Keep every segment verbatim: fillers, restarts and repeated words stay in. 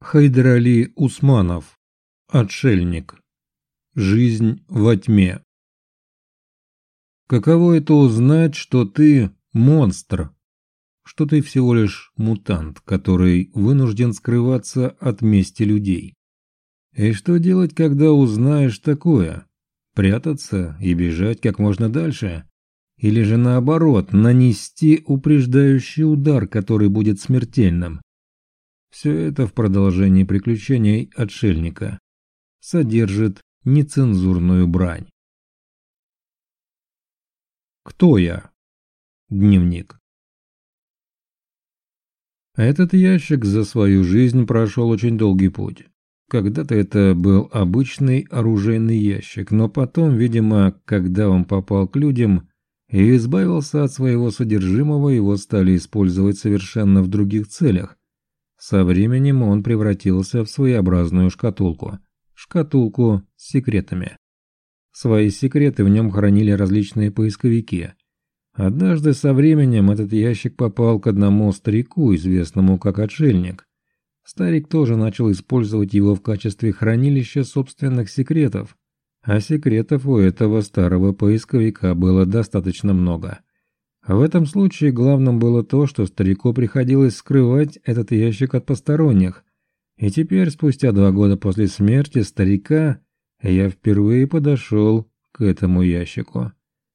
Хайдар-Али Усманов. Отшельник. Жизнь во тьме. Каково это узнать, что ты монстр, что ты всего лишь мутант, который вынужден скрываться от мести людей? И что делать, когда узнаешь такое? Прятаться и бежать как можно дальше? Или же наоборот, нанести упреждающий удар, который будет смертельным? Все это в продолжении приключений отшельника содержит нецензурную брань. Кто я? Дневник. Этот ящик за свою жизнь прошел очень долгий путь. Когда-то это был обычный оружейный ящик, но потом, видимо, когда он попал к людям и избавился от своего содержимого, его стали использовать совершенно в других целях. Со временем он превратился в своеобразную шкатулку. Шкатулку с секретами. Свои секреты в нем хранили различные поисковики. Однажды со временем этот ящик попал к одному старику, известному как отшельник. Старик тоже начал использовать его в качестве хранилища собственных секретов. А секретов у этого старого поисковика было достаточно много. В этом случае главным было то, что старику приходилось скрывать этот ящик от посторонних. И теперь, спустя два года после смерти старика, я впервые подошел к этому ящику.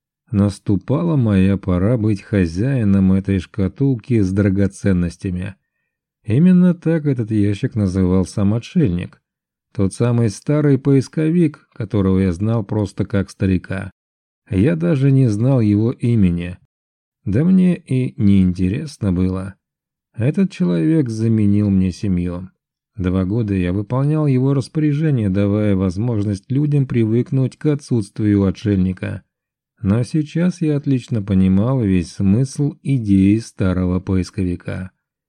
Наступала моя пора быть хозяином этой шкатулки с драгоценностями. Именно так этот ящик называл сам отшельник. Тот самый старый поисковик, которого я знал просто как старика. Я даже не знал его имени. Да мне и не интересно было. Этот человек заменил мне семью. Два года я выполнял его распоряжение, давая возможность людям привыкнуть к отсутствию отшельника. Но сейчас я отлично понимал весь смысл идеи старого поисковика.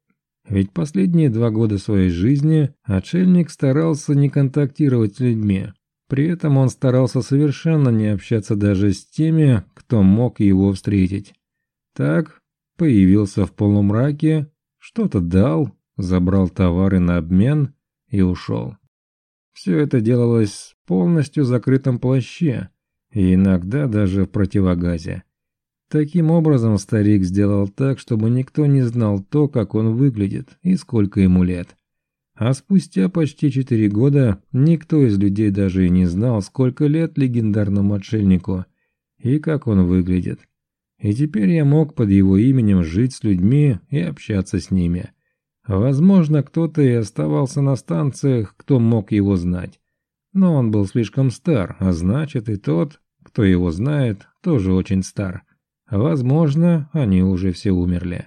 Ведь последние два года своей жизни отшельник старался не контактировать с людьми. При этом он старался совершенно не общаться даже с теми, кто мог его встретить. Так, появился в полумраке, что-то дал, забрал товары на обмен и ушел. Все это делалось в полностью закрытом плаще и иногда даже в противогазе. Таким образом старик сделал так, чтобы никто не знал то, как он выглядит и сколько ему лет. А спустя почти четыре года никто из людей даже и не знал, сколько лет легендарному отшельнику и как он выглядит. И теперь я мог под его именем жить с людьми и общаться с ними. Возможно, кто-то и оставался на станциях, кто мог его знать. Но он был слишком стар, а значит и тот, кто его знает, тоже очень стар. Возможно, они уже все умерли.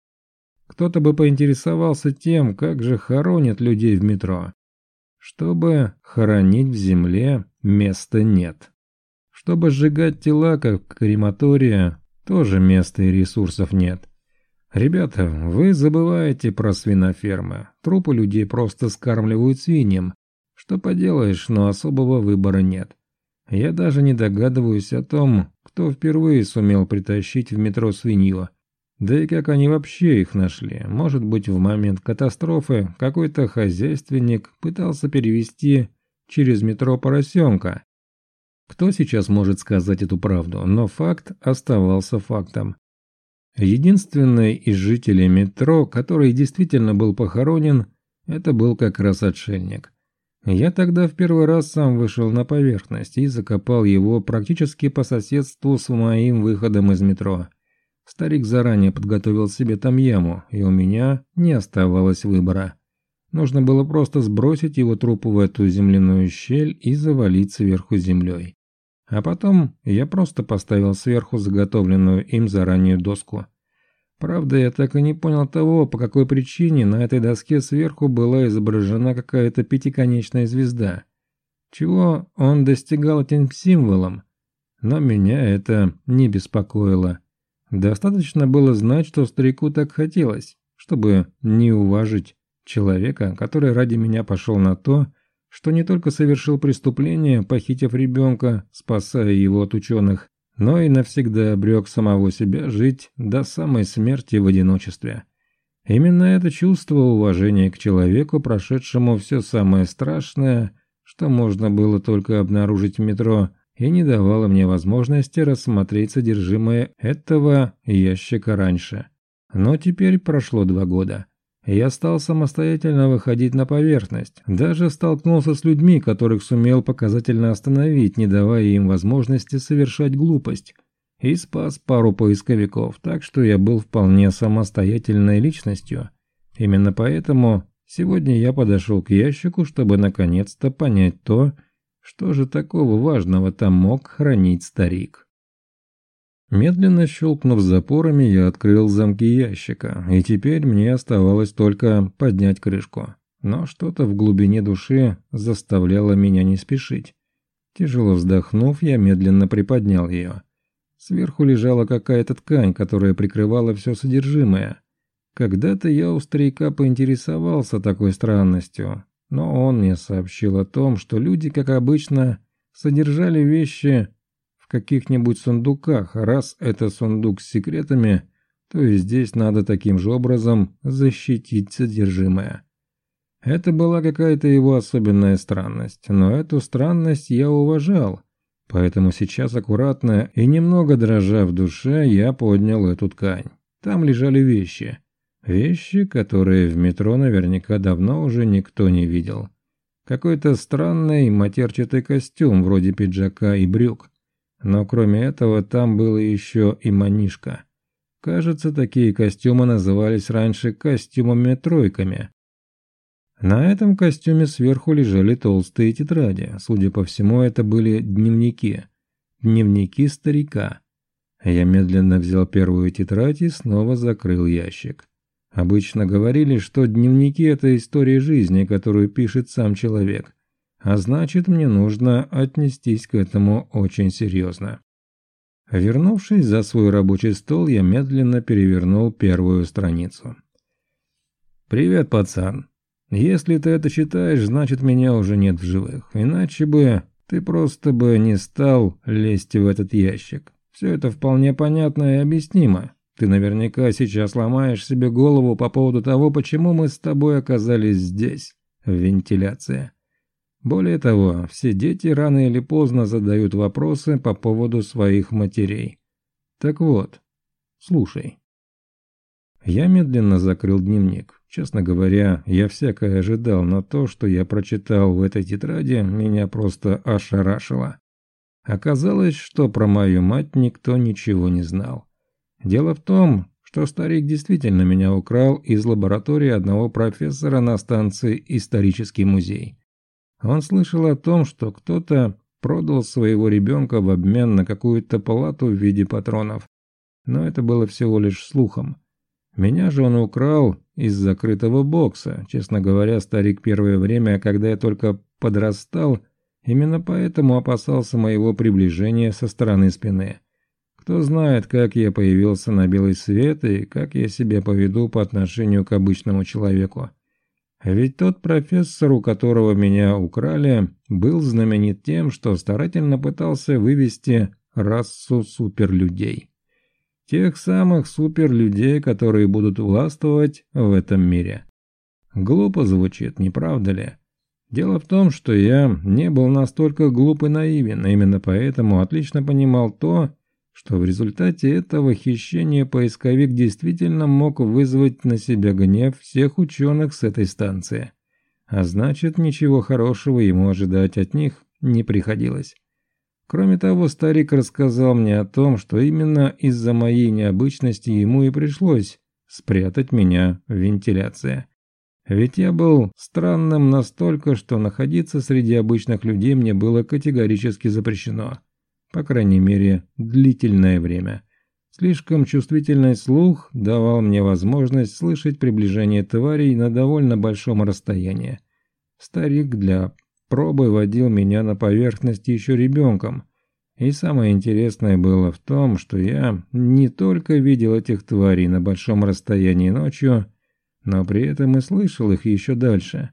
Кто-то бы поинтересовался тем, как же хоронят людей в метро. Чтобы хоронить в земле, места нет. Чтобы сжигать тела, как в крематории, тоже места и ресурсов нет. Ребята, вы забываете про свинофермы. Трупы людей просто скармливают свиньям. Что поделаешь, но особого выбора нет. Я даже не догадываюсь о том, кто впервые сумел притащить в метро свинью. Да и как они вообще их нашли. Может быть, в момент катастрофы какой-то хозяйственник пытался перевести через метро поросенка. Кто сейчас может сказать эту правду, но факт оставался фактом. Единственный из жителей метро, который действительно был похоронен, это был как раз отшельник. Я тогда в первый раз сам вышел на поверхность и закопал его практически по соседству с моим выходом из метро. Старик заранее подготовил себе там яму, и у меня не оставалось выбора. Нужно было просто сбросить его труп в эту земляную щель и завалить сверху землей. А потом я просто поставил сверху заготовленную им заранее доску. Правда, я так и не понял того, по какой причине на этой доске сверху была изображена какая-то пятиконечная звезда. Чего он достигал этим символом? Но меня это не беспокоило. Достаточно было знать, что старику так хотелось, чтобы не уважить человека, который ради меня пошел на то, что не только совершил преступление, похитив ребенка, спасая его от ученых, но и навсегда обрек самого себя жить до самой смерти в одиночестве. Именно это чувство уважения к человеку, прошедшему все самое страшное, что можно было только обнаружить в метро, и не давало мне возможности рассмотреть содержимое этого ящика раньше. Но теперь прошло два года. Я стал самостоятельно выходить на поверхность, даже столкнулся с людьми, которых сумел показательно остановить, не давая им возможности совершать глупость, и спас пару поисковиков, так что я был вполне самостоятельной личностью. Именно поэтому сегодня я подошел к ящику, чтобы наконец-то понять то, что же такого важного там мог хранить старик. Медленно щелкнув запорами, я открыл замки ящика, и теперь мне оставалось только поднять крышку. Но что-то в глубине души заставляло меня не спешить. Тяжело вздохнув, я медленно приподнял ее. Сверху лежала какая-то ткань, которая прикрывала все содержимое. Когда-то я у старика поинтересовался такой странностью, но он мне сообщил о том, что люди, как обычно, содержали вещи в каких-нибудь сундуках, а раз это сундук с секретами, то и здесь надо таким же образом защитить содержимое. Это была какая-то его особенная странность, но эту странность я уважал, поэтому сейчас аккуратно и немного дрожа в душе я поднял эту ткань. Там лежали вещи. Вещи, которые в метро наверняка давно уже никто не видел. Какой-то странный матерчатый костюм вроде пиджака и брюк. Но кроме этого там было еще и манишка. Кажется, такие костюмы назывались раньше костюмами-тройками. На этом костюме сверху лежали толстые тетради. Судя по всему, это были дневники. Дневники старика. Я медленно взял первую тетрадь и снова закрыл ящик. Обычно говорили, что дневники – это история жизни, которую пишет сам человек. А значит, мне нужно отнестись к этому очень серьезно. Вернувшись за свой рабочий стол, я медленно перевернул первую страницу. «Привет, пацан. Если ты это читаешь, значит, меня уже нет в живых. Иначе бы ты просто бы не стал лезть в этот ящик. Все это вполне понятно и объяснимо. Ты наверняка сейчас ломаешь себе голову по поводу того, почему мы с тобой оказались здесь, в вентиляции. Более того, все дети рано или поздно задают вопросы по поводу своих матерей. Так вот, слушай». Я медленно закрыл дневник. Честно говоря, я всякое ожидал, но то, что я прочитал в этой тетради, меня просто ошарашило. Оказалось, что про мою мать никто ничего не знал. Дело в том, что старик действительно меня украл из лаборатории одного профессора на станции «Исторический музей». Он слышал о том, что кто-то продал своего ребенка в обмен на какую-то палату в виде патронов. Но это было всего лишь слухом. Меня же он украл из закрытого бокса. Честно говоря, старик первое время, когда я только подрастал, именно поэтому опасался моего приближения со стороны спины. Кто знает, как я появился на белый свет и как я себя поведу по отношению к обычному человеку. Ведь тот профессор, у которого меня украли, был знаменит тем, что старательно пытался вывести расу суперлюдей. Тех самых суперлюдей, которые будут властвовать в этом мире. Глупо звучит, не правда ли? Дело в том, что я не был настолько глуп и наивен, именно поэтому отлично понимал то, что в результате этого хищения поисковик действительно мог вызвать на себя гнев всех ученых с этой станции. А значит, ничего хорошего ему ожидать от них не приходилось. Кроме того, старик рассказал мне о том, что именно из-за моей необычности ему и пришлось спрятать меня в вентиляции. Ведь я был странным настолько, что находиться среди обычных людей мне было категорически запрещено. По крайней мере, длительное время. Слишком чувствительный слух давал мне возможность слышать приближение тварей на довольно большом расстоянии. Старик для пробы водил меня на поверхность еще ребенком. И самое интересное было в том, что я не только видел этих тварей на большом расстоянии ночью, но при этом и слышал их еще дальше.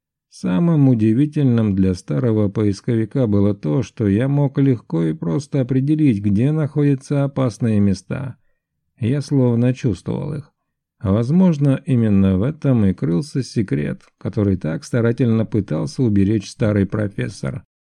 Самым удивительным для старого поисковика было то, что я мог легко и просто определить, где находятся опасные места. Я словно чувствовал их. А возможно, именно в этом и крылся секрет, который так старательно пытался уберечь старый профессор.